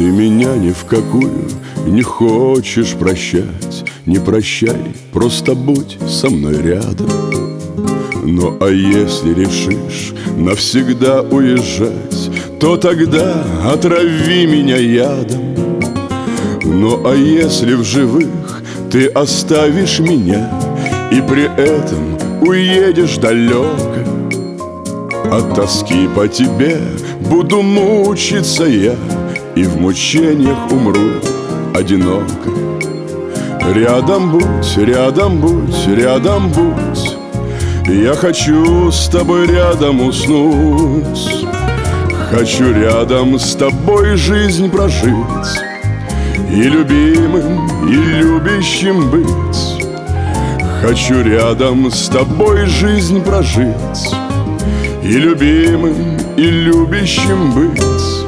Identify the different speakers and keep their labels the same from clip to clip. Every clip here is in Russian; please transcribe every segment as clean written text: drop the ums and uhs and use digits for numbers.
Speaker 1: Ты меня ни в какую не хочешь прощать. Не прощай, просто будь со мной рядом. Ну а если решишь навсегда уезжать, то тогда отрави меня ядом. Ну а если в живых ты оставишь меня и при этом уедешь далеко, от тоски по тебе буду мучиться я и в мучениях умру одиноко. Рядом будь, рядом будь, рядом будь. Я хочу с тобой рядом уснуть. Хочу рядом с тобой жизнь прожить и любимым, и любящим быть. Хочу рядом с тобой жизнь прожить и любимым, и любящим быть.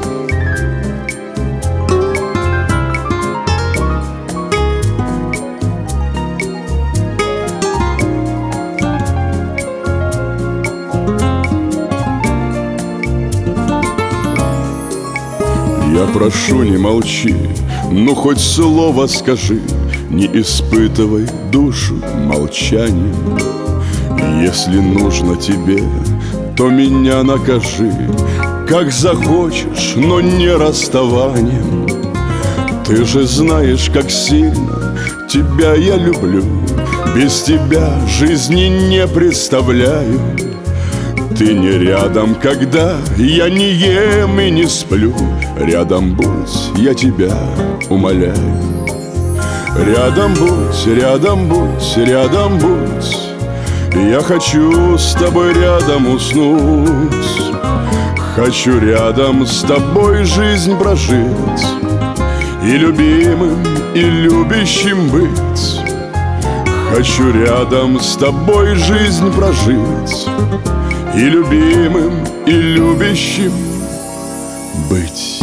Speaker 1: Я прошу, не молчи, ну хоть слово скажи, не испытывай душу молчанием. Если нужно тебе, то меня накажи, как захочешь, но не расставанием. Ты же знаешь, как сильно тебя я люблю, без тебя жизни не представляю. Ты не рядом, когда я не ем и не сплю. Рядом будь, я тебя умоляю. Рядом будь, рядом будь, рядом будь. Я хочу с тобой рядом уснуть. Хочу рядом с тобой жизнь прожить и любимым, и любящим быть. Хочу рядом с тобой жизнь прожить и любимым, и любящим быть.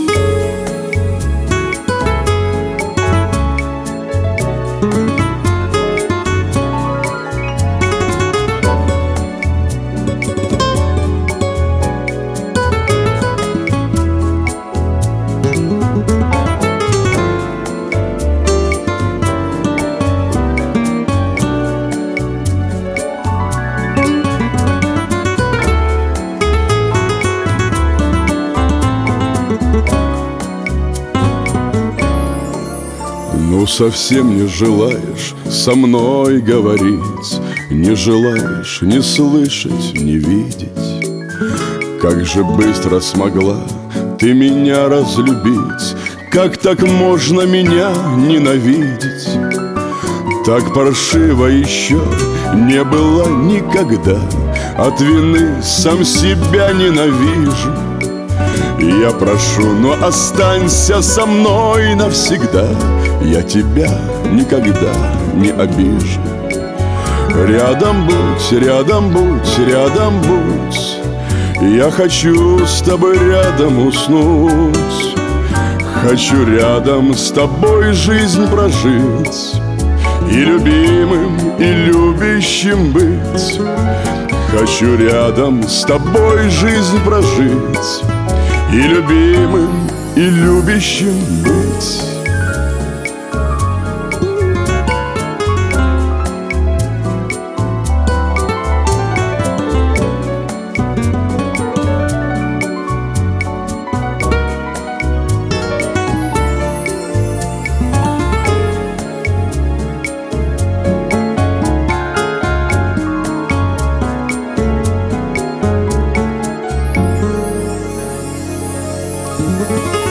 Speaker 1: Ну совсем не желаешь со мной говорить, не желаешь ни слышать, ни видеть. Как же быстро смогла ты меня разлюбить, как так можно меня ненавидеть? Так паршиво еще не было никогда, от вины сам себя ненавижу. Я прошу, но останься со мной навсегда, я тебя никогда не обижу. Рядом будь, рядом будь, рядом будь. Я хочу с тобой рядом уснуть. Хочу рядом с тобой жизнь прожить и любимым, и любящим быть. Хочу рядом с тобой жизнь прожить и любимым, и любящим быть.
Speaker 2: Thank you.